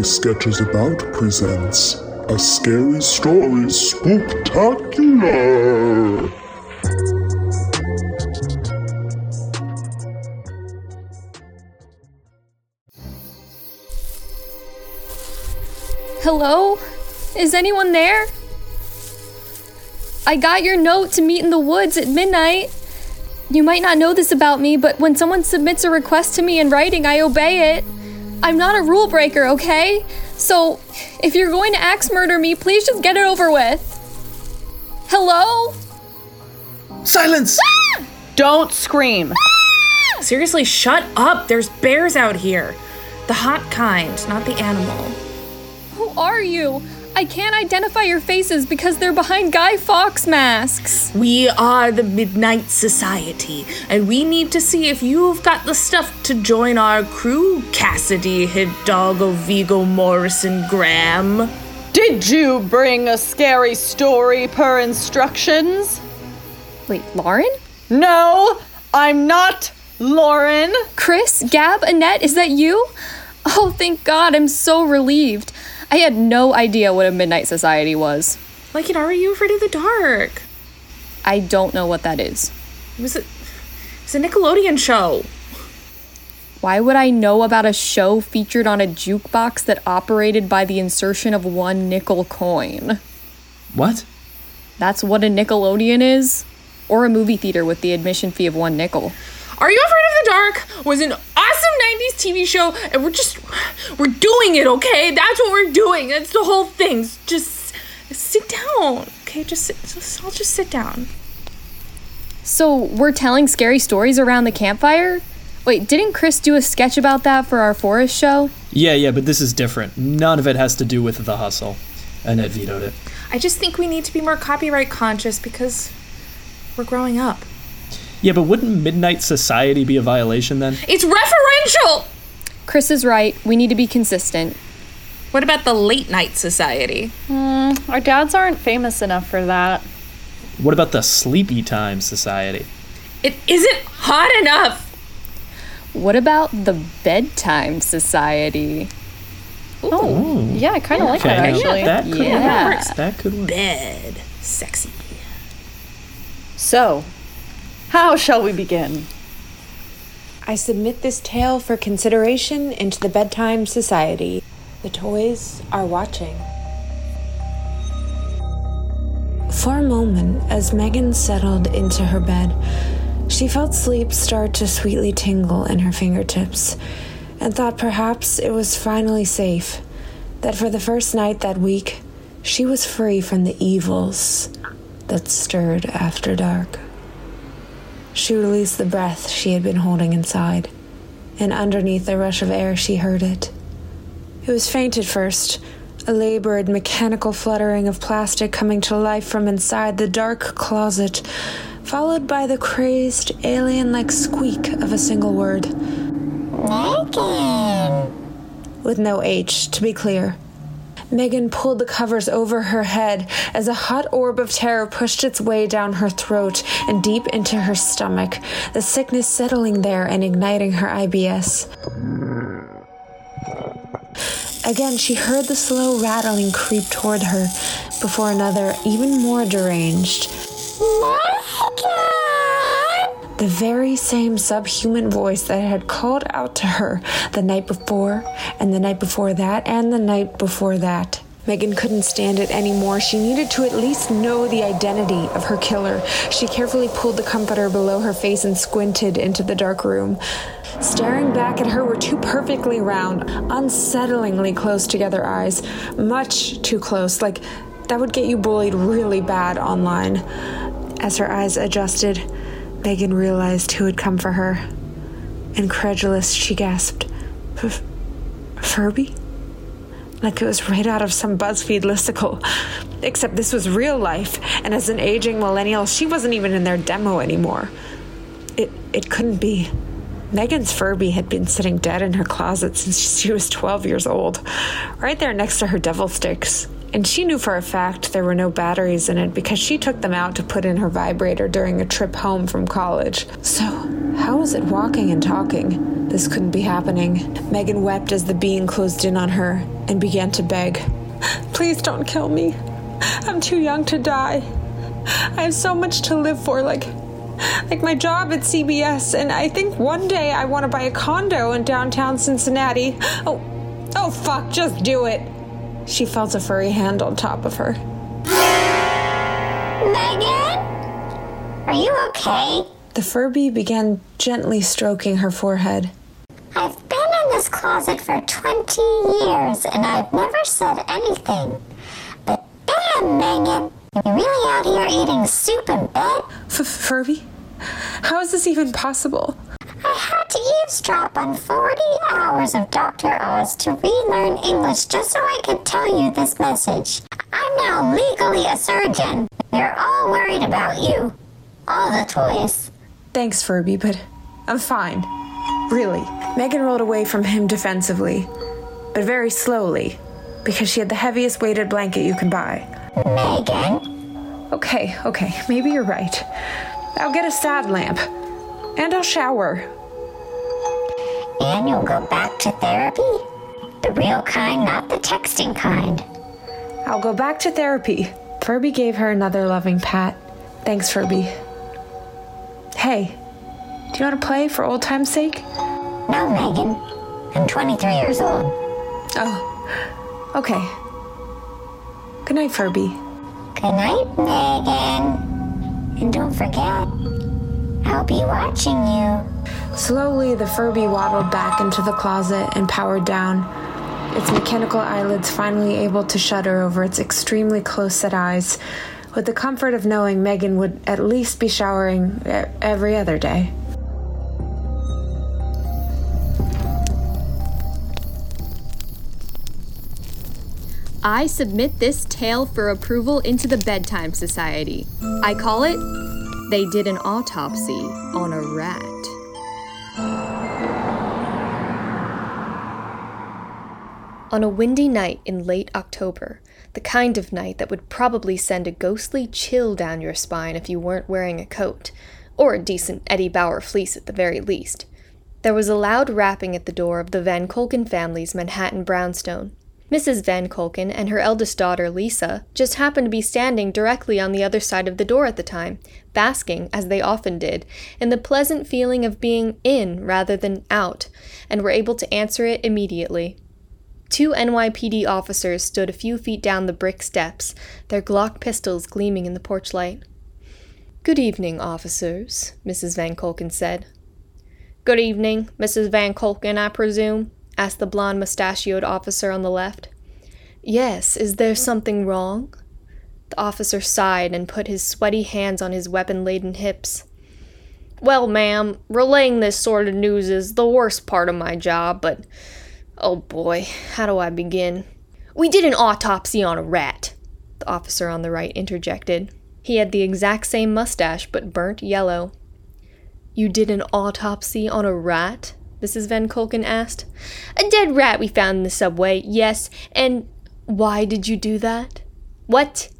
Sketches About presents A Scary Story Spooktacular! Hello? Is anyone there? I got your note to meet in the woods at midnight. You might not know this about me, but when someone submits a request to me in writing, I obey it. I'm not a rule breaker, okay? So, if you're going to axe murder me, please just get it over with. Hello? Silence! Ah! Don't scream. Ah! Seriously, shut up. There's bears out here. The hot kind, not the animal. Who are you? I can't identify your faces because they're behind Guy Fawkes masks. We are the Midnight Society, and we need to see if you've got the stuff to join our crew, Cassidy, Hidalgo, Vigo, Morrison, Graham. Did you bring a scary story per instructions? Wait, Lauren? No, I'm not Lauren. Chris? Gab? Annette? Is that you? Oh, thank God, I'm so relieved. I had no idea what a Midnight Society was. Like, are you afraid of the dark? I don't know what that is. It's a Nickelodeon show. Why would I know about a show featured on a jukebox that operated by the insertion of one nickel coin? What? That's what a Nickelodeon is? Or a movie theater with the admission fee of $1. Are You Afraid of the Dark was an awesome 90s TV show, and we're doing it, okay? That's what we're doing. That's the whole thing. Just sit down, okay? I'll just sit down. So we're telling scary stories around the campfire? Wait, didn't Chris do a sketch about that for our forest show? Yeah, but this is different. None of it has to do with The Hustle. Annette vetoed it. I just think we need to be more copyright conscious because we're growing up. Yeah, but wouldn't Midnight Society be a violation then? It's referential! Chris is right. We need to be consistent. What about the Late Night Society? Our dads aren't famous enough for that. What about the Sleepy Time Society? It isn't hot enough! What about the Bedtime Society? Oh, yeah, I kind of like that, actually. That could work. That could work. Bed. Sexy. So, how shall we begin? I submit this tale for consideration into the Bedtime Society. The toys are watching. For a moment, as Megan settled into her bed, she felt sleep start to sweetly tingle in her fingertips, and thought perhaps it was finally safe, that for the first night that week, she was free from the evils that stirred after dark. She released the breath she had been holding inside, and underneath the rush of air she heard it. It was faint at first, a labored, mechanical fluttering of plastic coming to life from inside the dark closet, followed by the crazed, alien-like squeak of a single word. Megan! With no H, to be clear. Megan pulled the covers over her head as a hot orb of terror pushed its way down her throat and deep into her stomach, the sickness settling there and igniting her IBS. Again, she heard the slow rattling creep toward her before another, even more deranged. The very same subhuman voice that had called out to her the night before, and the night before that, and the night before that. Megan couldn't stand it anymore. She needed to at least know the identity of her killer. She carefully pulled the comforter below her face and squinted into the dark room. Staring back at her were two perfectly round, unsettlingly close together eyes. Much too close, like that would get you bullied really bad online. As her eyes adjusted, Megan realized who had come for her. Incredulous, she gasped, Furby? Like it was right out of some BuzzFeed listicle. Except this was real life, and as an aging millennial, she wasn't even in their demo anymore. It couldn't be. Megan's Furby had been sitting dead in her closet since she was 12 years old, right there next to her devil sticks. and she knew for a fact there were no batteries in it because she took them out to put in her vibrator during a trip home from college. So, how was it walking and talking? This couldn't be happening. Megan wept as the being closed in on her and began to beg. Please don't kill me. I'm too young to die. I have so much to live for, like my job at CBS, and I think one day I want to buy a condo in downtown Cincinnati. Oh, fuck, just do it. She felt a furry hand on top of her. Megan? Are you okay? The Furby began gently stroking her forehead. I've been in this closet for 20 years, and I've never said anything. But damn, Megan, you're really out here eating soup in bed? Furby? How is this even possible? I had to eavesdrop on 40 hours of Dr. Oz to relearn English just so I could tell you this message. I'm now legally a surgeon. They're all worried about you. All the toys. Thanks, Furby, but I'm fine. Really. Megan rolled away from him defensively, but very slowly, because she had the heaviest weighted blanket you could buy. Megan? Okay, maybe you're right. I'll get a sad lamp. And I'll shower. And you'll go back to therapy? The real kind, not the texting kind. I'll go back to therapy. Furby gave her another loving pat. Thanks, Furby. Hey, do you want to play for old time's sake? No, Megan. I'm 23 years old. Oh, okay. Good night, Furby. Good night, Megan. And don't forget, I'll be watching you. Slowly, the Furby waddled back into the closet and powered down, its mechanical eyelids finally able to shudder over its extremely close-set eyes, with the comfort of knowing Megan would at least be showering every other day. I submit this tale for approval into the Bedtime Society. I call it, They Did an Autopsy on a Rat. On a windy night in late October, the kind of night that would probably send a ghostly chill down your spine if you weren't wearing a coat, or a decent Eddie Bauer fleece at the very least, there was a loud rapping at the door of the Van Kolken family's Manhattan brownstone. Mrs. Van Kolken and her eldest daughter, Lisa, just happened to be standing directly on the other side of the door at the time, basking, as they often did, in the pleasant feeling of being in rather than out, and were able to answer it immediately. 2 NYPD officers stood a few feet down the brick steps, their Glock pistols gleaming in the porch light. "Good evening, officers," Mrs. Van Kolken said. "Good evening, Mrs. Van Kolken, I presume?" asked the blonde mustachioed officer on the left. "Yes, is there something wrong?" The officer sighed and put his sweaty hands on his weapon-laden hips. "Well, ma'am, relaying this sort of news is the worst part of my job, but oh boy, how do I begin? We did an autopsy on a rat," the officer on the right interjected. He had the exact same mustache, but burnt yellow. "You did an autopsy on a rat?" Mrs. Van Kolken asked. "A dead rat we found in the subway, yes, and why did you do that?" "What?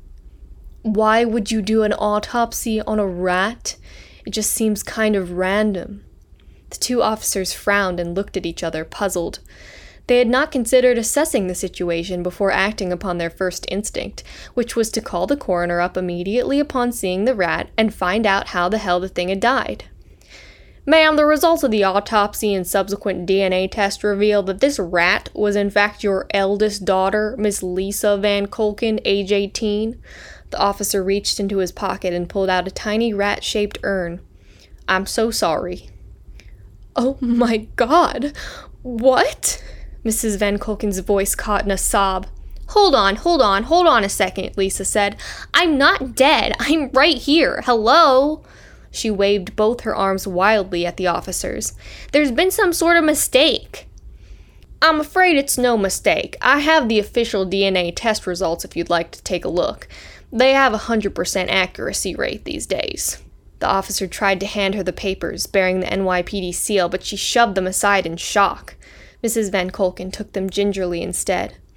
Why would you do an autopsy on a rat? It just seems kind of random." The 2 officers frowned and looked at each other, puzzled. They had not considered assessing the situation before acting upon their first instinct, which was to call the coroner up immediately upon seeing the rat and find out how the hell the thing had died. "Ma'am, the results of the autopsy and subsequent DNA test reveal that this rat was in fact your eldest daughter, Miss Lisa Van Kolken, age 18. The officer reached into his pocket and pulled out a tiny rat-shaped urn. "I'm so sorry." "Oh my God! What?" Mrs. Van Kolken's voice caught in a sob. Hold on a second," Lisa said. "I'm not dead. I'm right here. Hello?" She waved both her arms wildly at the officers. "There's been some sort of mistake." "I'm afraid it's no mistake. I have the official DNA test results if you'd like to take a look. They have a 100% accuracy rate these days." The officer tried to hand her the papers bearing the NYPD seal, but she shoved them aside in shock. Mrs. Van Kolken took them gingerly instead.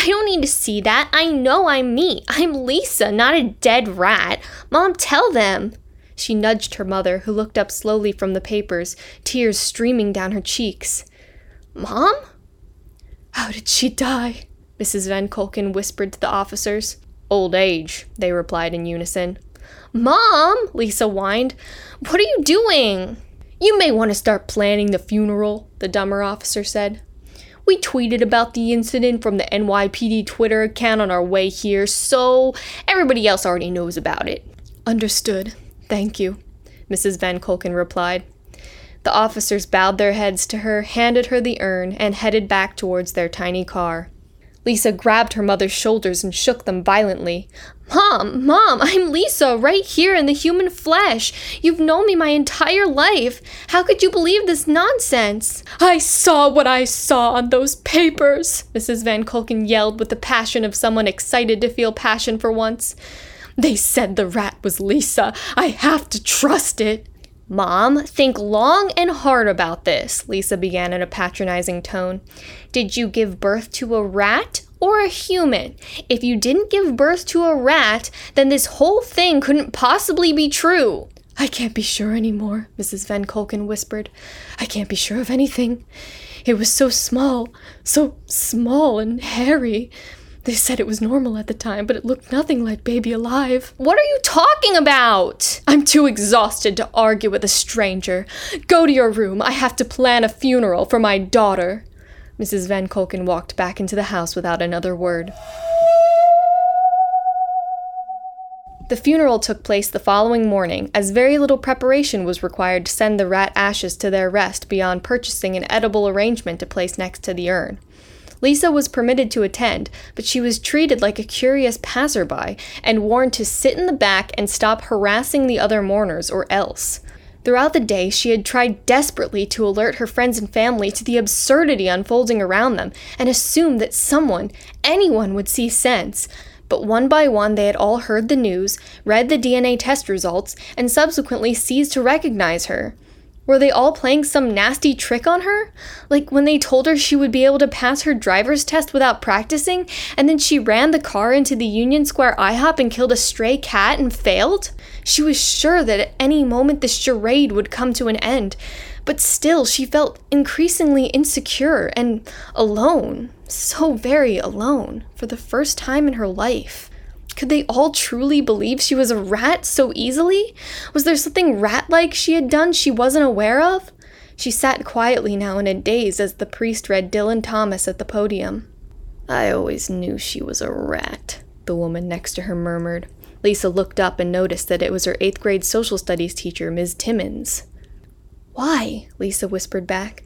I don't need to see that. I know I'm me. I'm Lisa, not a dead rat. Mom, tell them. She nudged her mother, who looked up slowly from the papers, tears streaming down her cheeks. Mom? How did she die? Mrs. Van Kolken whispered to the officers. Old age, they replied in unison. Mom, Lisa whined. What are you doing? You may want to start planning the funeral, the dumber officer said. We tweeted about the incident from the NYPD Twitter account on our way here, so everybody else already knows about it. Understood. Thank you, Mrs. Van Kolken replied. The officers bowed their heads to her, handed her the urn, and headed back towards their tiny car. Lisa grabbed her mother's shoulders and shook them violently. Mom, I'm Lisa, right here in the human flesh. You've known me my entire life. How could you believe this nonsense? I saw what I saw on those papers, Mrs. Van Kolken yelled with the passion of someone excited to feel passion for once. They said the rat was Lisa. I have to trust it. Mom, think long and hard about this, Lisa began in a patronizing tone. Did you give birth to a rat or a human? If you didn't give birth to a rat, then this whole thing couldn't possibly be true. I can't be sure anymore, Mrs. Van Kolken whispered. I can't be sure of anything. It was so small and hairy. They said it was normal at the time, but it looked nothing like baby alive. What are you talking about? I'm too exhausted to argue with a stranger. Go to your room. I have to plan a funeral for my daughter. Mrs. Van Kolken walked back into the house without another word. The funeral took place the following morning, as very little preparation was required to send the rat ashes to their rest beyond purchasing an edible arrangement to place next to the urn. Lisa was permitted to attend, but she was treated like a curious passerby and warned to sit in the back and stop harassing the other mourners or else. Throughout the day, she had tried desperately to alert her friends and family to the absurdity unfolding around them and assumed that anyone would see sense. But one by one, they had all heard the news, read the DNA test results, and subsequently ceased to recognize her. Were they all playing some nasty trick on her? Like when they told her she would be able to pass her driver's test without practicing, and then she ran the car into the Union Square IHOP and killed a stray cat and failed? She was sure that at any moment this charade would come to an end, but still she felt increasingly insecure and alone, so very alone, for the first time in her life. Could they all truly believe she was a rat so easily? Was there something rat-like she had done she wasn't aware of? She sat quietly now in a daze as the priest read Dylan Thomas at the podium. I always knew she was a rat, the woman next to her murmured. Lisa looked up and noticed that it was her 8th grade social studies teacher, Ms. Timmons. Why? Lisa whispered back.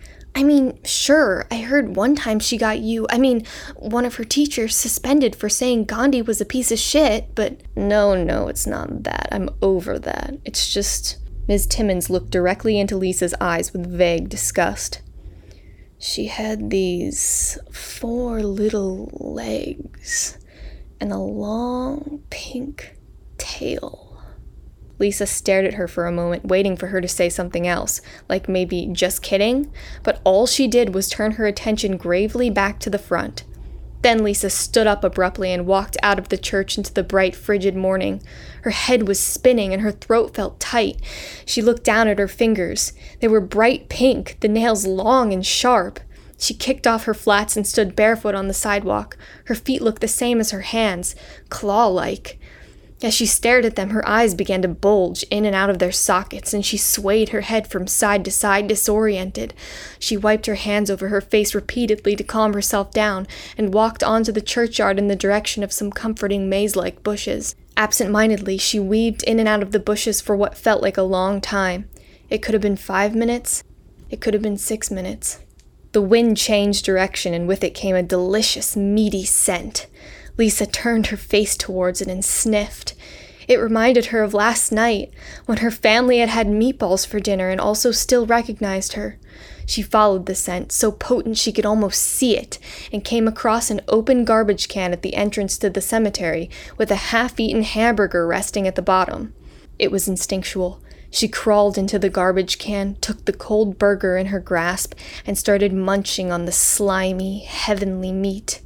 Sure, I heard one time she got one of her teachers suspended for saying Gandhi was a piece of shit, but... No, it's not that. I'm over that. It's just... Ms. Timmons looked directly into Lisa's eyes with vague disgust. She had these 4 little legs and a long pink tail. Lisa stared at her for a moment, waiting for her to say something else, like maybe just kidding, but all she did was turn her attention gravely back to the front. Then Lisa stood up abruptly and walked out of the church into the bright, frigid morning. Her head was spinning and her throat felt tight. She looked down at her fingers. They were bright pink, the nails long and sharp. She kicked off her flats and stood barefoot on the sidewalk. Her feet looked the same as her hands, claw-like. As she stared at them, her eyes began to bulge in and out of their sockets, and she swayed her head from side to side, disoriented. She wiped her hands over her face repeatedly to calm herself down, and walked onto the churchyard in the direction of some comforting maze-like bushes. Absent-mindedly, she weaved in and out of the bushes for what felt like a long time. It could have been 5 minutes. It could have been 6 minutes. The wind changed direction, and with it came a delicious, meaty scent. Lisa turned her face towards it and sniffed. It reminded her of last night, when her family had had meatballs for dinner and also still recognized her. She followed the scent, so potent she could almost see it, and came across an open garbage can at the entrance to the cemetery, with a half-eaten hamburger resting at the bottom. It was instinctual. She crawled into the garbage can, took the cold burger in her grasp, and started munching on the slimy, heavenly meat.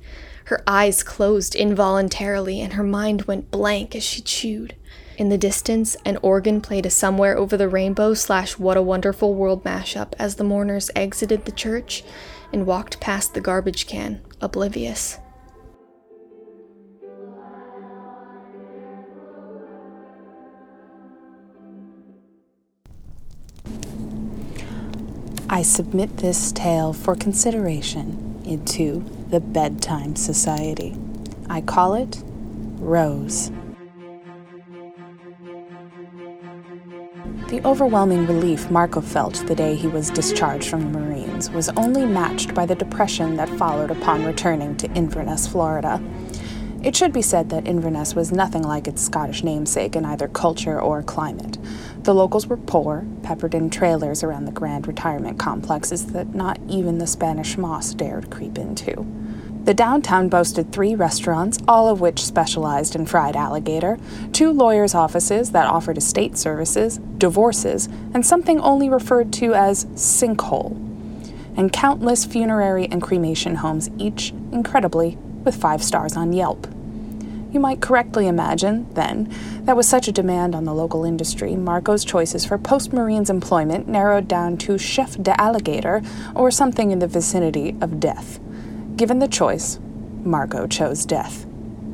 Her eyes closed involuntarily, and her mind went blank as she chewed. In the distance, an organ played a Somewhere Over the Rainbow / What a Wonderful World mashup as the mourners exited the church and walked past the garbage can, oblivious. I submit this tale for consideration into the Bedtime Society. I call it Rose. The overwhelming relief Marco felt the day he was discharged from the Marines was only matched by the depression that followed upon returning to Inverness, Florida. It should be said that Inverness was nothing like its Scottish namesake in either culture or climate. The locals were poor, peppered in trailers around the grand retirement complexes that not even the Spanish moss dared creep into. The downtown boasted 3 restaurants, all of which specialized in fried alligator, 2 lawyers' offices that offered estate services, divorces, and something only referred to as sinkhole, and countless funerary and cremation homes, each, incredibly, with 5 stars on Yelp. You might correctly imagine, then, that with such a demand on the local industry, Marco's choices for post-Marines employment narrowed down to chef d'alligator or something in the vicinity of death. Given the choice, Marco chose death.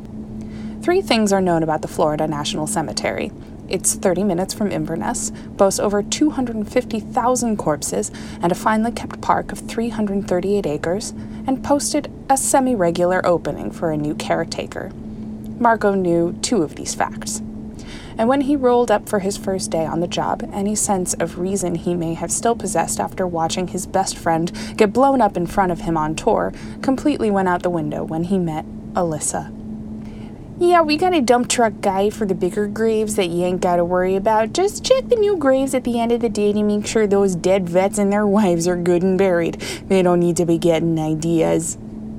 3 things are known about the Florida National Cemetery. It's 30 minutes from Inverness, boasts over 250,000 corpses, and a finely kept park of 338 acres, and posted a semi-regular opening for a new caretaker. Marco knew 2 of these facts. And when he rolled up for his first day on the job, any sense of reason he may have still possessed after watching his best friend get blown up in front of him on tour completely went out the window when he met Alyssa. Yeah, we got a dump truck guy for the bigger graves that you ain't gotta worry about. Just check the new graves at the end of the day to make sure those dead vets and their wives are good and buried. They don't need to be getting ideas.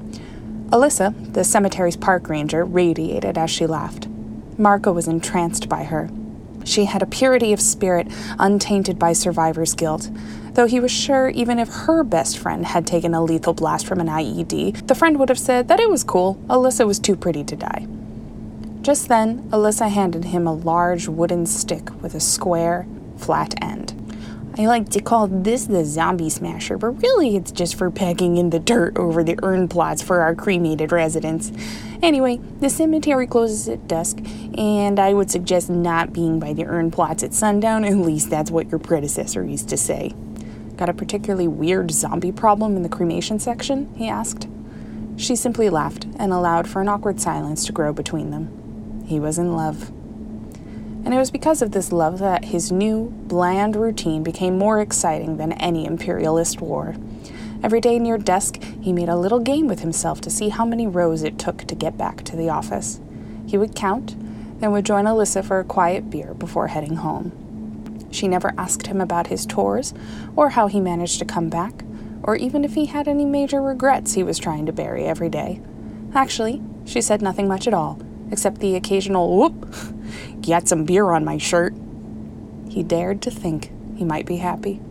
Alyssa, the cemetery's park ranger, radiated as she laughed. Marco was entranced by her. She had a purity of spirit untainted by survivor's guilt. Though he was sure even if her best friend had taken a lethal blast from an IED, the friend would have said that it was cool. Alyssa was too pretty to die. Just then, Alyssa handed him a large wooden stick with a square, flat end. I like to call this the zombie smasher, but really it's just for packing in the dirt over the urn plots for our cremated residents. Anyway, the cemetery closes at dusk, and I would suggest not being by the urn plots at sundown. At least that's what your predecessor used to say. Got a particularly weird zombie problem in the cremation section? He asked. She simply laughed and allowed for an awkward silence to grow between them. He was in love. And it was because of this love that his new, bland routine became more exciting than any imperialist war. Every day near dusk, he made a little game with himself to see how many rows it took to get back to the office. He would count, then would join Alyssa for a quiet beer before heading home. She never asked him about his tours, or how he managed to come back, or even if he had any major regrets he was trying to bury every day. Actually, she said nothing much at all, except the occasional whoop, got some beer on my shirt. He dared to think he might be happy.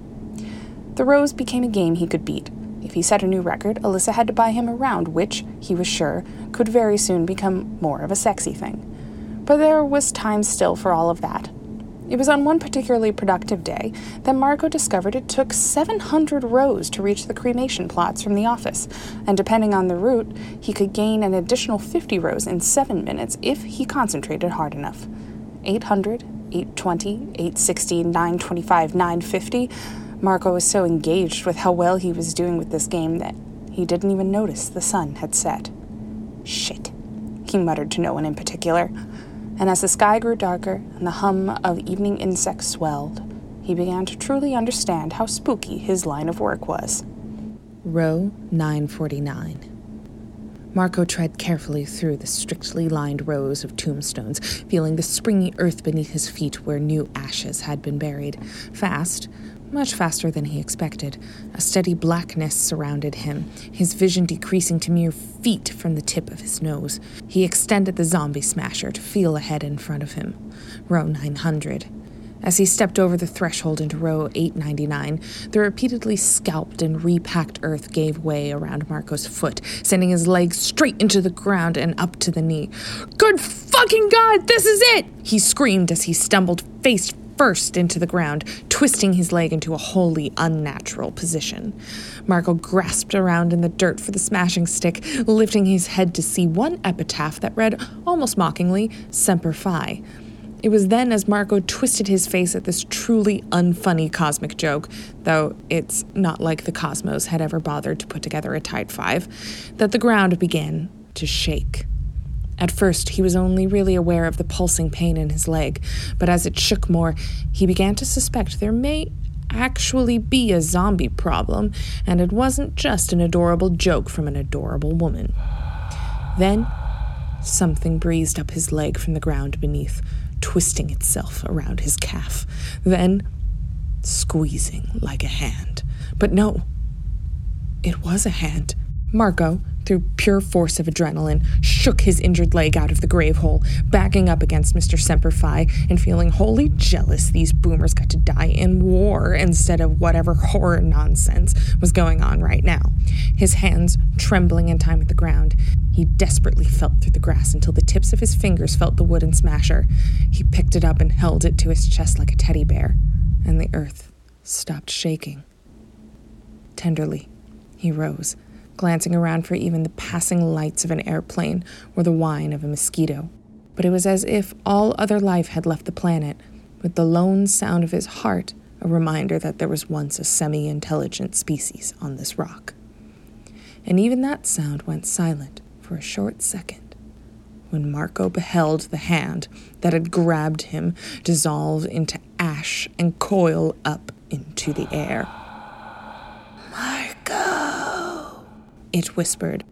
The rows became a game he could beat. If he set a new record, Alyssa had to buy him a round, which, he was sure, could very soon become more of a sexy thing. But there was time still for all of that. It was on one particularly productive day that Marco discovered it took 700 rows to reach the cremation plots from the office, and depending on the route, he could gain an additional 50 rows in 7 minutes if he concentrated hard enough. 800, 820, 860, 925, 950. Marco was so engaged with how well he was doing with this game that he didn't even notice the sun had set. Shit, he muttered to no one in particular. And as the sky grew darker and the hum of evening insects swelled, he began to truly understand how spooky his line of work was. Row 949. Marco tread carefully through the strictly lined rows of tombstones, feeling the springy earth beneath his feet where new ashes had been buried. Fast, much faster than he expected, a steady blackness surrounded him, his vision decreasing to mere feet from the tip of his nose. He extended the zombie smasher to feel ahead in front of him. Row 900. As he stepped over the threshold into row 899, the repeatedly scalped and repacked earth gave way around Marco's foot, sending his leg straight into the ground and up to the knee. "Good fucking God, this is it!" he screamed as he stumbled face first into the ground, twisting his leg into a wholly unnatural position. Marco grasped around in the dirt for the smashing stick, lifting his head to see one epitaph that read, almost mockingly, Semper Fi. It was then, as Marco twisted his face at this truly unfunny cosmic joke, though it's not like the cosmos had ever bothered to put together a tight five, that the ground began to shake. At first, he was only really aware of the pulsing pain in his leg, but as it shook more, he began to suspect there may actually be a zombie problem, and it wasn't just an adorable joke from an adorable woman. Then, something breezed up his leg from the ground beneath, twisting itself around his calf, then squeezing like a hand. But no, it was a hand. Marco, through pure force of adrenaline, shook his injured leg out of the grave hole, backing up against Mr. Semper Fi and feeling wholly jealous these boomers got to die in war instead of whatever horror nonsense was going on right now. His hands trembling in time with the ground, he desperately felt through the grass until the tips of his fingers felt the wooden smasher. He picked it up and held it to his chest like a teddy bear, and the earth stopped shaking. Tenderly, he rose, glancing around for even the passing lights of an airplane or the whine of a mosquito. But it was as if all other life had left the planet, with the lone sound of his heart a reminder that there was once a semi-intelligent species on this rock. And even that sound went silent for a short second, when Marco beheld the hand that had grabbed him dissolve into ash and coil up into the air. "Marco," it whispered.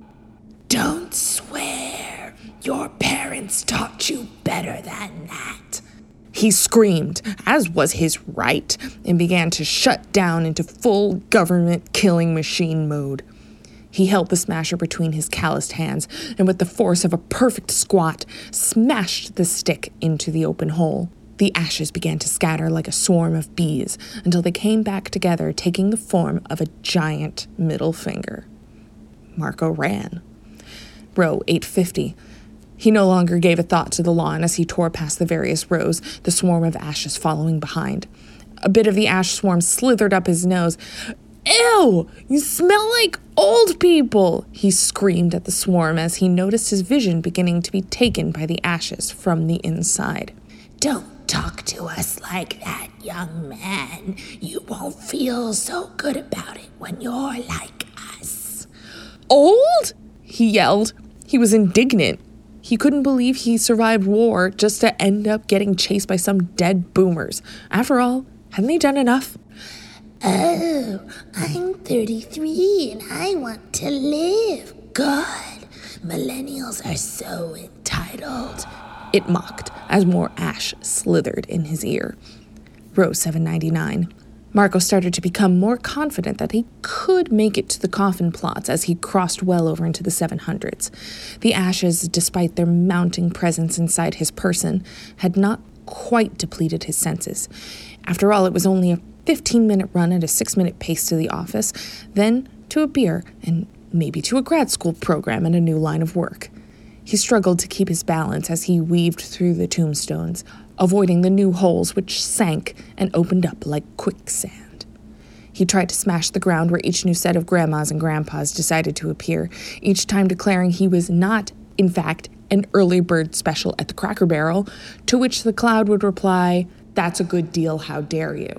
"Don't swear. Your parents taught you better than that." He screamed, as was his right, and began to shut down into full government killing machine mode. He held the smasher between his calloused hands, and with the force of a perfect squat, smashed the stick into the open hole. The ashes began to scatter like a swarm of bees until they came back together, taking the form of a giant middle finger. Marco ran. Row 850. He no longer gave a thought to the lawn as he tore past the various rows, the swarm of ashes following behind. A bit of the ash swarm slithered up his nose. "Ew! You smell like old people!" he screamed at the swarm as he noticed his vision beginning to be taken by the ashes from the inside. "Don't talk to us like that, young man. You won't feel so good about it when you're like us." "Old?" he yelled. He was indignant. He couldn't believe he survived war just to end up getting chased by some dead boomers. After all, hadn't they done enough? "Oh, I'm 33 and I want to live. God, millennials are so entitled," it mocked as more ash slithered in his ear. Row 799. Marco started to become more confident that he could make it to the coffin plots as he crossed well over into the 700s. The ashes, despite their mounting presence inside his person, had not quite depleted his senses. After all, it was only a 15-minute run at a 6-minute pace to the office, then to a beer, and maybe to a grad school program and a new line of work. He struggled to keep his balance as he weaved through the tombstones, avoiding the new holes which sank and opened up like quicksand. He tried to smash the ground where each new set of grandmas and grandpas decided to appear, each time declaring he was not, in fact, an early bird special at the Cracker Barrel, to which the cloud would reply, "That's a good deal, how dare you?"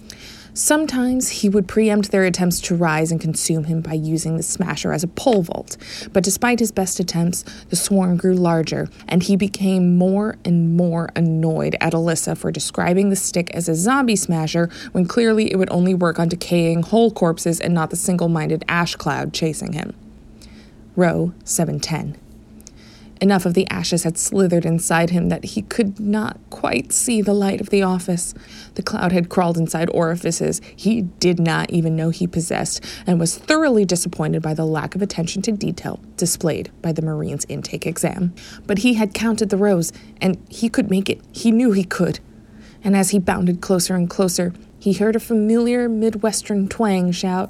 Sometimes he would preempt their attempts to rise and consume him by using the smasher as a pole vault, but despite his best attempts, the swarm grew larger, and he became more and more annoyed at Alyssa for describing the stick as a zombie smasher when clearly it would only work on decaying whole corpses and not the single-minded ash cloud chasing him. Row 710. Enough of the ashes had slithered inside him that he could not quite see the light of the office. The cloud had crawled inside orifices he did not even know he possessed, and was thoroughly disappointed by the lack of attention to detail displayed by the Marines' intake exam. But he had counted the rows, and he could make it. He knew he could. And as he bounded closer and closer, he heard a familiar Midwestern twang shout,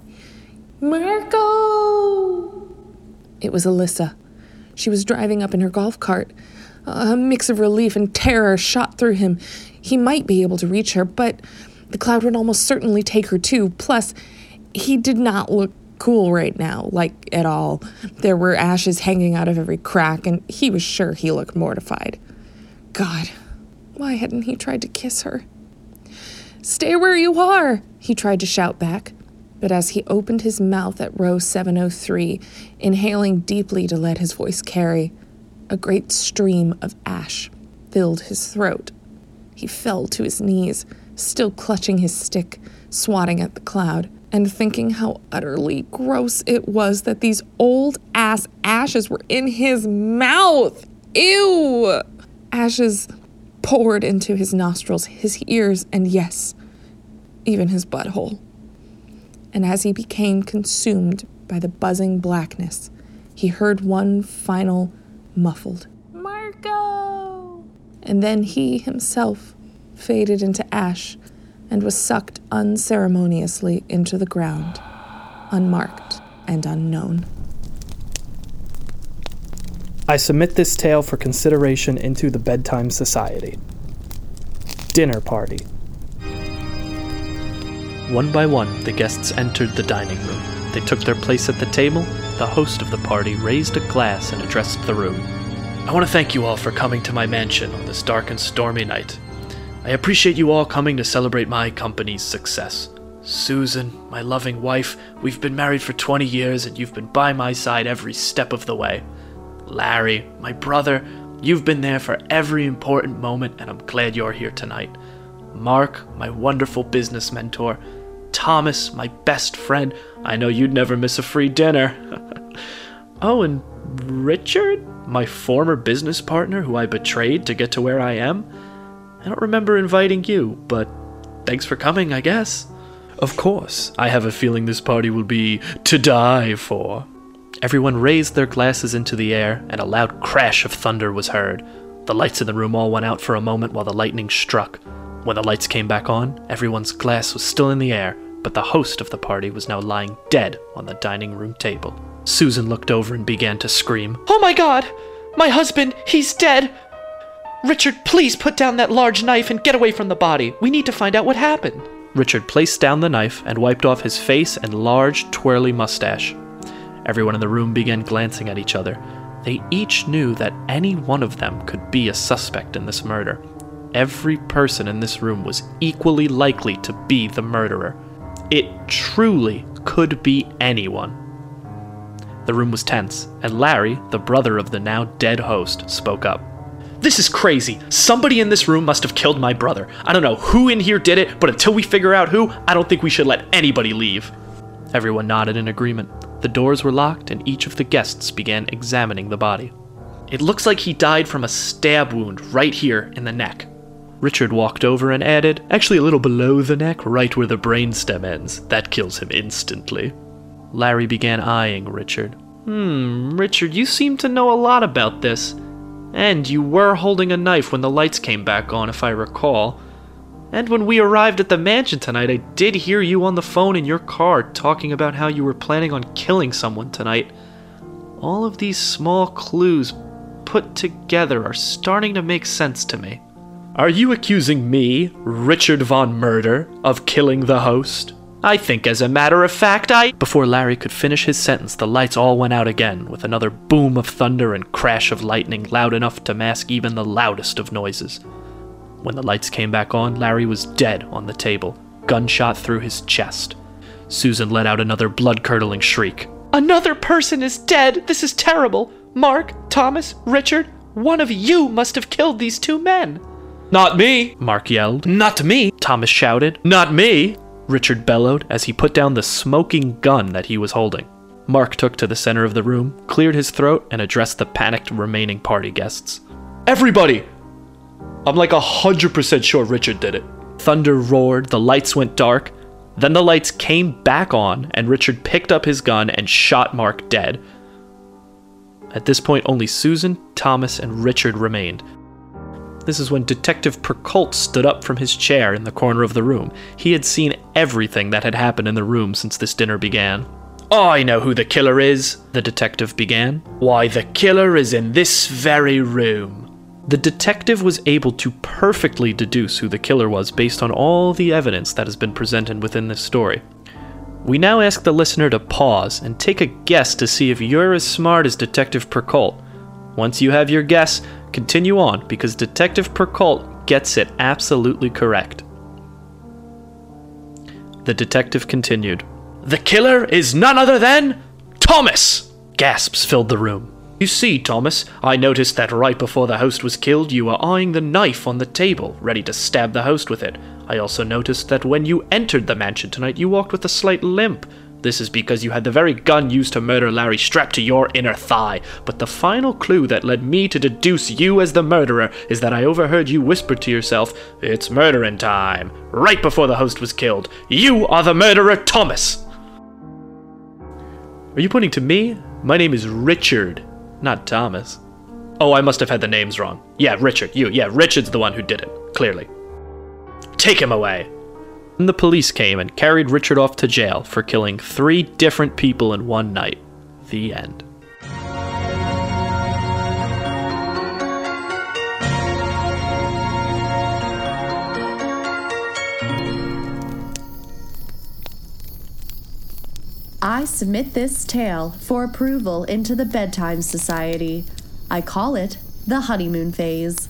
"Marco!" It was Alyssa. She was driving up in her golf cart. A mix of relief and terror shot through him. He might be able to reach her, but the cloud would almost certainly take her too. Plus, he did not look cool right now, like at all. There were ashes hanging out of every crack, and he was sure he looked mortified. God, why hadn't he tried to kiss her? "Stay where you are," he tried to shout back. But as he opened his mouth at row 703, inhaling deeply to let his voice carry, a great stream of ash filled his throat. He fell to his knees, still clutching his stick, swatting at the cloud, and thinking how utterly gross it was that these old-ass ashes were in his mouth. Ew! Ashes poured into his nostrils, his ears, and yes, even his butthole. And as he became consumed by the buzzing blackness, he heard one final muffled, "Marco!" And then he himself faded into ash and was sucked unceremoniously into the ground, unmarked and unknown. I submit this tale for consideration into the Bedtime Society. Dinner party. One by one, the guests entered the dining room. They took their place at the table. The host of the party raised a glass and addressed the room. I want to thank you all for coming to my mansion on this dark and stormy night. I appreciate you all coming to celebrate my company's success. Susan, my loving wife, we've been married for 20 years and you've been by my side every step of the way. Larry, my brother, you've been there for every important moment and I'm glad you're here tonight. Mark, my wonderful business mentor. Thomas, my best friend. I know you'd never miss a free dinner. Oh, and Richard, my former business partner who I betrayed to get to where I am. I don't remember inviting you, but thanks for coming, I guess. Of course, I have a feeling this party will be to die for. Everyone raised their glasses into the air, and a loud crash of thunder was heard. The lights in the room all went out for a moment while the lightning struck. When the lights came back on, everyone's glass was still in the air, but the host of the party was now lying dead on the dining room table. Susan looked over and began to scream, "Oh my God! My husband, he's dead! Richard, please put down that large knife and get away from the body. We need to find out what happened." Richard placed down the knife and wiped off his face and large, twirly mustache. Everyone in the room began glancing at each other. They each knew that any one of them could be a suspect in this murder. Every person in this room was equally likely to be the murderer. It truly could be anyone. The room was tense, and Larry, the brother of the now dead host, spoke up. "This is crazy. Somebody in this room must have killed my brother. I don't know who in here did it, but until we figure out who, I don't think we should let anybody leave." Everyone nodded in agreement. The doors were locked, and each of the guests began examining the body. "It looks like he died from a stab wound right here in the neck." Richard walked over and added, "Actually a little below the neck, right where the brainstem ends. That kills him instantly." Larry began eyeing Richard. Richard, you seem to know a lot about this. And you were holding a knife when the lights came back on, if I recall. And when we arrived at the mansion tonight, I did hear you on the phone in your car talking about how you were planning on killing someone tonight. All of these small clues put together are starting to make sense to me. Are you accusing me, Richard Von Murder, of killing the host? I think as a matter of fact, Before Larry could finish his sentence, the lights all went out again, with another boom of thunder and crash of lightning loud enough to mask even the loudest of noises. When the lights came back on, Larry was dead on the table, gunshot through his chest. Susan let out another blood-curdling shriek. "Another person is dead! This is terrible! Mark, Thomas, Richard, one of you must have killed these two men!" "Not me!" Mark yelled. "Not me!" Thomas shouted. "Not me!" Richard bellowed as he put down the smoking gun that he was holding. Mark took to the center of the room, cleared his throat, and addressed the panicked remaining party guests. "Everybody! I'm like 100% sure Richard did it." Thunder roared, the lights went dark. Then the lights came back on, and Richard picked up his gun and shot Mark dead. At this point, only Susan, Thomas, and Richard remained. This is when Detective Percolt stood up from his chair in the corner of the room. He had seen everything that had happened in the room since this dinner began. "I know who the killer is," the detective began. "Why, the killer is in this very room." The detective was able to perfectly deduce who the killer was based on all the evidence that has been presented within this story. We now ask the listener to pause and take a guess to see if you're as smart as Detective Percolt. Once you have your guess, continue on, because Detective Percolt gets it absolutely correct. The detective continued. "The killer is none other than Thomas!" Gasps filled the room. "You see, Thomas, I noticed that right before the host was killed, you were eyeing the knife on the table, ready to stab the host with it. I also noticed that when you entered the mansion tonight, you walked with a slight limp. This is because you had the very gun used to murder Larry strapped to your inner thigh. But the final clue that led me to deduce you as the murderer is that I overheard you whisper to yourself, 'It's murdering time,' right before the host was killed. You are the murderer, Thomas!" Are you pointing to me? My name is Richard, not Thomas. Oh, I must have had the names wrong. Yeah, Richard, you. Yeah, Richard's the one who did it, clearly. "Take him away." And the police came and carried Richard off to jail for killing 3 different people in one night. The end. I submit this tale for approval into the Bedtime Society. I call it the honeymoon phase.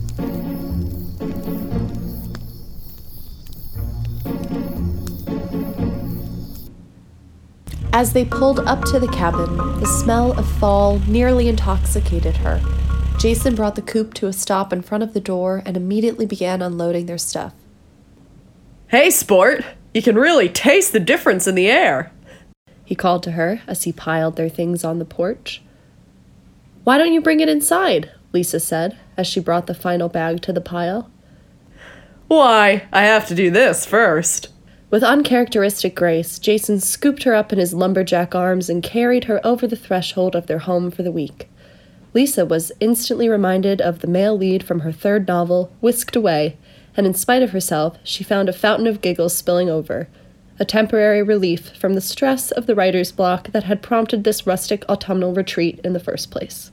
As they pulled up to the cabin, the smell of fall nearly intoxicated her. Jason brought the coupe to a stop in front of the door and immediately began unloading their stuff. "Hey, sport! You can really taste the difference in the air!" He called to her as he piled their things on the porch. "Why don't you bring it inside?" Lisa said, as she brought the final bag to the pile. "Why, I have to do this first." With uncharacteristic grace, Jason scooped her up in his lumberjack arms and carried her over the threshold of their home for the week. Lisa was instantly reminded of the male lead from her 3rd novel, Whisked Away, and in spite of herself, she found a fountain of giggles spilling over, a temporary relief from the stress of the writer's block that had prompted this rustic autumnal retreat in the first place.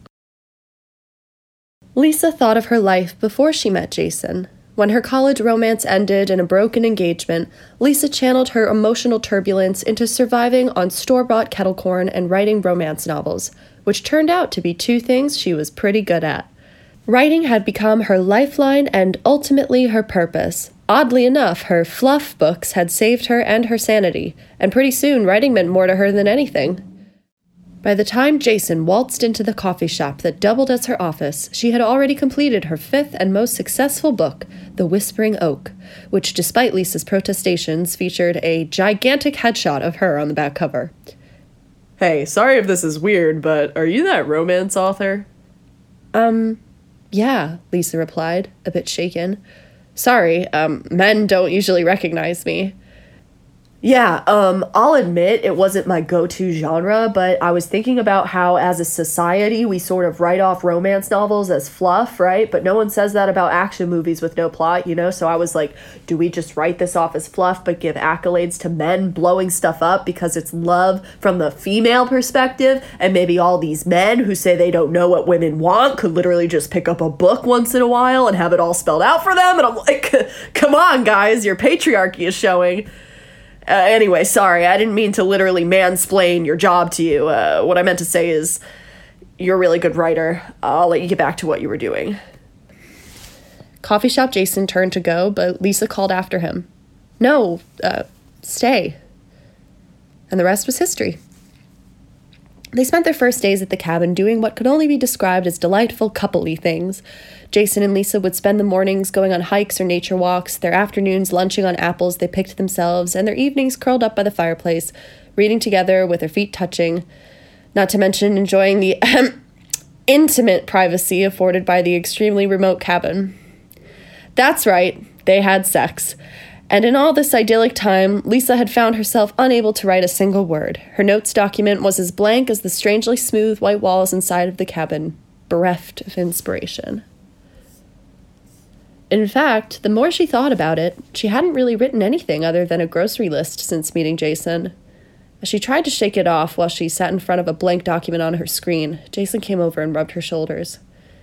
Lisa thought of her life before she met Jason. When her college romance ended in a broken engagement, Lisa channeled her emotional turbulence into surviving on store-bought kettle corn and writing romance novels, which turned out to be 2 things she was pretty good at. Writing had become her lifeline and ultimately her purpose. Oddly enough, her fluff books had saved her and her sanity, and pretty soon writing meant more to her than anything. By the time Jason waltzed into the coffee shop that doubled as her office, she had already completed her 5th and most successful book, The Whispering Oak, which, despite Lisa's protestations, featured a gigantic headshot of her on the back cover. "Hey, sorry if this is weird, but are you that romance author?" Yeah, Lisa replied, a bit shaken. "Sorry, men don't usually recognize me." Yeah, I'll admit it wasn't my go-to genre, but I was thinking about how as a society we sort of write off romance novels as fluff, right? But no one says that about action movies with no plot, you know? So I was like, do we just write this off as fluff but give accolades to men blowing stuff up because it's love from the female perspective? And maybe all these men who say they don't know what women want could literally just pick up a book once in a while and have it all spelled out for them? And I'm like, come on, guys, your patriarchy is showing. Anyway, sorry, I didn't mean to literally mansplain your job to you. What I meant to say is, you're a really good writer. I'll let you get back to what you were doing. Coffee shop Jason turned to go, but Lisa called after him. No, stay. And the rest was history. They spent their first days at the cabin doing what could only be described as delightful couple-y things. Jason and Lisa would spend the mornings going on hikes or nature walks, their afternoons lunching on apples they picked themselves, and their evenings curled up by the fireplace, reading together with their feet touching, not to mention enjoying the intimate privacy afforded by the extremely remote cabin. That's right, they had sex. And in all this idyllic time, Lisa had found herself unable to write a single word. Her notes document was as blank as the strangely smooth white walls inside of the cabin, bereft of inspiration. In fact, the more she thought about it, she hadn't really written anything other than a grocery list since meeting Jason. As she tried to shake it off while she sat in front of a blank document on her screen, Jason came over and rubbed her shoulders.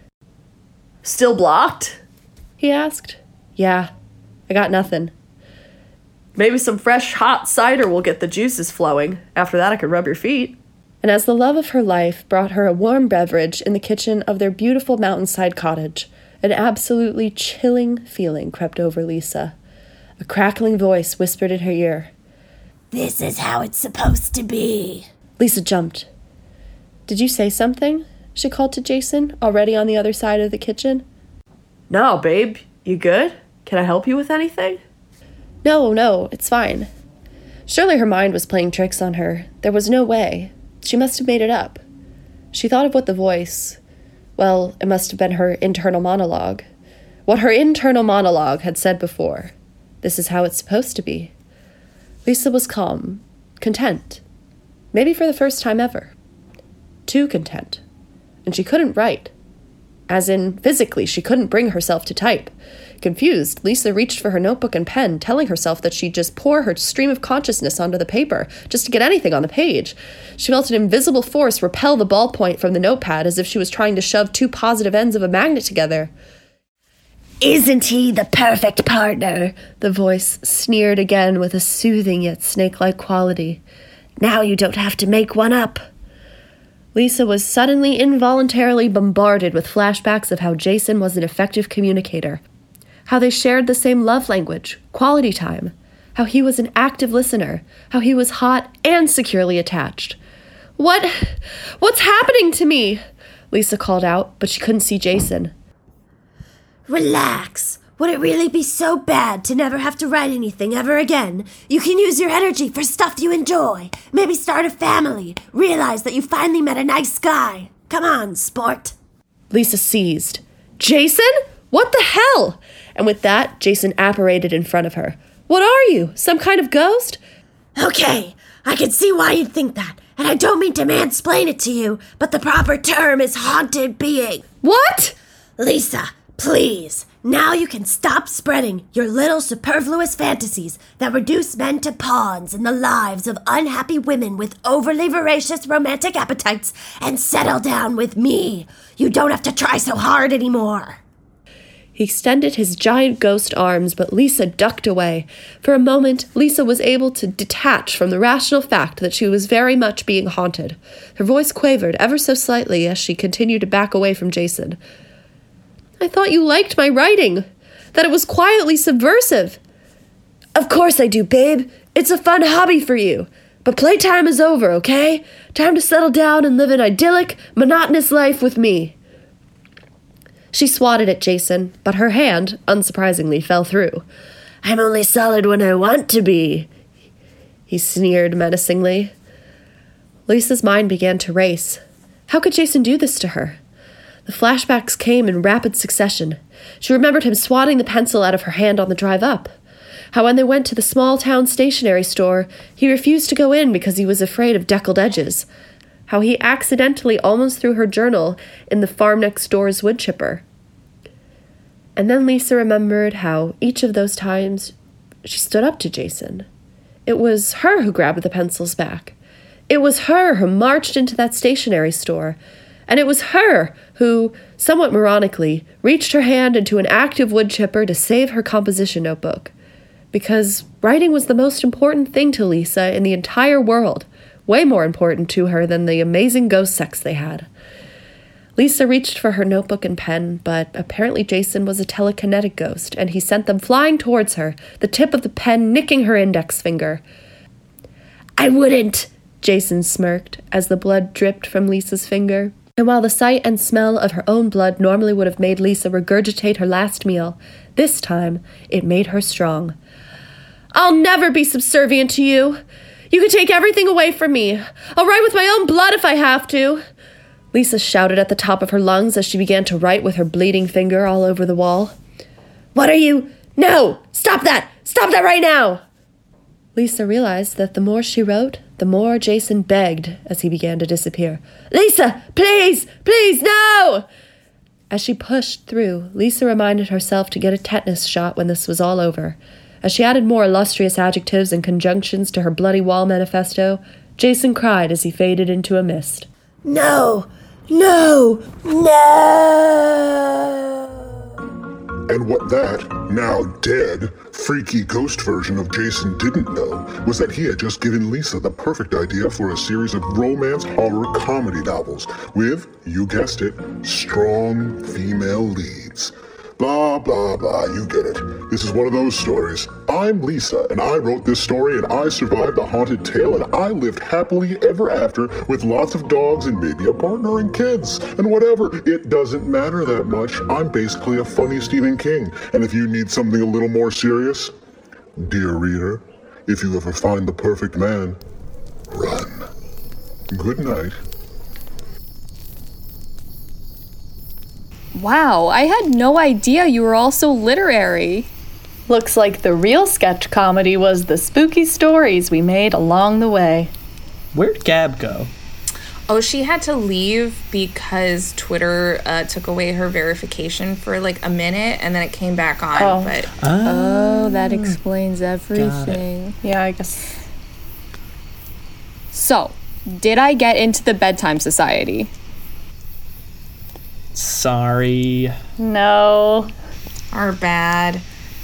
"Still blocked?" he asked. "Yeah, I got nothing." "Maybe some fresh hot cider will get the juices flowing. After that I could rub your feet." And as the love of her life brought her a warm beverage in the kitchen of their beautiful mountainside cottage, an absolutely chilling feeling crept over Lisa. A crackling voice whispered in her ear. "This is how it's supposed to be." Lisa jumped. "Did you say something?" she called to Jason, already on the other side of the kitchen. "No, babe. You good? Can I help you with anything?" No, it's fine." Surely her mind was playing tricks on her. There was no way. She must have made it up. She thought of what the voice... Well, it must have been her internal monologue. What her internal monologue had said before. This is how it's supposed to be. Lisa was calm, content. Maybe for the first time ever. Too content. And she couldn't write. As in, physically, she couldn't bring herself to type. Confused, Lisa reached for her notebook and pen, telling herself that she'd just pour her stream of consciousness onto the paper, just to get anything on the page. She felt an invisible force repel the ballpoint from the notepad as if she was trying to shove two positive ends of a magnet together. "Isn't he the perfect partner?" The voice sneered again with a soothing yet snake-like quality. "Now you don't have to make one up." Lisa was suddenly involuntarily bombarded with flashbacks of how Jason was an effective communicator. How they shared the same love language, quality time. How he was an active listener. How he was hot and securely attached. What's happening to me? Lisa called out, but she couldn't see Jason. "Relax. Would it really be so bad to never have to write anything ever again? You can use your energy for stuff you enjoy. Maybe start a family. Realize that you finally met a nice guy. Come on, sport." Lisa seized. "Jason? What the hell?" And with that, Jason apparated in front of her. "What are you? Some kind of ghost?" "Okay, I can see why you'd think that. And I don't mean to mansplain it to you, but the proper term is haunted being." "What?" "Lisa, please. Now you can stop spreading your little superfluous fantasies that reduce men to pawns in the lives of unhappy women with overly voracious romantic appetites and settle down with me. You don't have to try so hard anymore." He extended his giant ghost arms, but Lisa ducked away. For a moment, Lisa was able to detach from the rational fact that she was very much being haunted. Her voice quavered ever so slightly as she continued to back away from Jason. "I thought you liked my writing, that it was quietly subversive." "Of course I do, babe. It's a fun hobby for you. But playtime is over, okay? Time to settle down and live an idyllic, monotonous life with me." She swatted at Jason, but her hand, unsurprisingly, fell through. "I'm only solid when I want to be," he sneered menacingly. Lisa's mind began to race. How could Jason do this to her? The flashbacks came in rapid succession. She remembered him swatting the pencil out of her hand on the drive up. How when they went to the small-town stationery store, he refused to go in because he was afraid of deckled edges. How he accidentally almost threw her journal in the farm next door's wood chipper. And then Lisa remembered how each of those times she stood up to Jason. It was her who grabbed the pencils back. It was her who marched into that stationery store. And it was her who, somewhat moronically, reached her hand into an active wood chipper to save her composition notebook. Because writing was the most important thing to Lisa in the entire world. Way more important to her than the amazing ghost sex they had. Lisa reached for her notebook and pen, but apparently Jason was a telekinetic ghost, and he sent them flying towards her, the tip of the pen nicking her index finger. "I wouldn't," Jason smirked, as the blood dripped from Lisa's finger. And while the sight and smell of her own blood normally would have made Lisa regurgitate her last meal, this time it made her strong. "I'll never be subservient to you. You can take everything away from me. I'll write with my own blood if I have to." Lisa shouted at the top of her lungs as she began to write with her bleeding finger all over the wall. "What are you? No! Stop that! Stop that right now!" Lisa realized that the more she wrote, the more Jason begged as he began to disappear. "Lisa, please! Please, no!" As she pushed through, Lisa reminded herself to get a tetanus shot when this was all over. As she added more illustrious adjectives and conjunctions to her bloody wall manifesto, Jason cried as he faded into a mist. No! No! No! And what that, now dead, freaky ghost version of Jason didn't know was that he had just given Lisa the perfect idea for a series of romance horror comedy novels with, you guessed it, strong female leads. Blah, blah, blah, you get it. This is one of those stories. I'm Lisa, and I wrote this story, and I survived a haunted tale, and I lived happily ever after with lots of dogs and maybe a partner and kids. And whatever, it doesn't matter that much. I'm basically a funny Stephen King. And if you need something a little more serious, dear reader, if you ever find the perfect man, run. Good night. Wow, I had no idea you were all so literary. Looks like the real sketch comedy was the spooky stories we made along the way. Where'd Gab go? Oh, she had to leave because Twitter took away her verification for like a minute, and then it came back on. Oh, that explains everything. Yeah, I guess. So, did I get into the Bedtime Society? Sorry. No. Our bad.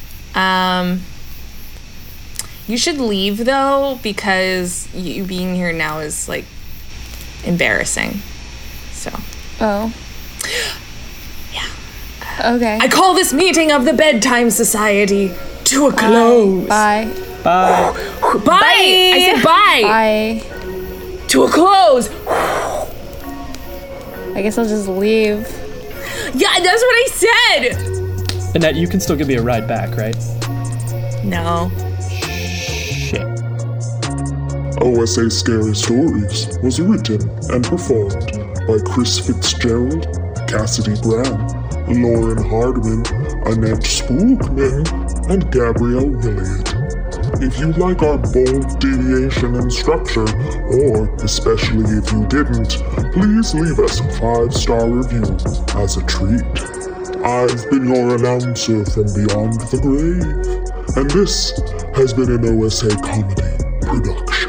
You should leave though, because you being here now is like embarrassing. So. Oh. Yeah. Okay. I call this meeting of the Bedtime Society to a close. Bye. Bye. Bye. I said bye. Bye. To a close. I guess I'll just leave. Yeah, that's what I said. Annette, you can still give me a ride back, right? No. Shit. OSA Scary Stories was written and performed by Chris Fitzgerald, Cassidy Graham, Lauren Hardman, Annette Spookman, and Gabrielle Williott. If you like our bold deviation in structure, or especially if you didn't, please leave us a 5-star review as a treat. I've been your announcer from beyond the grave, and this has been an OSA Comedy production.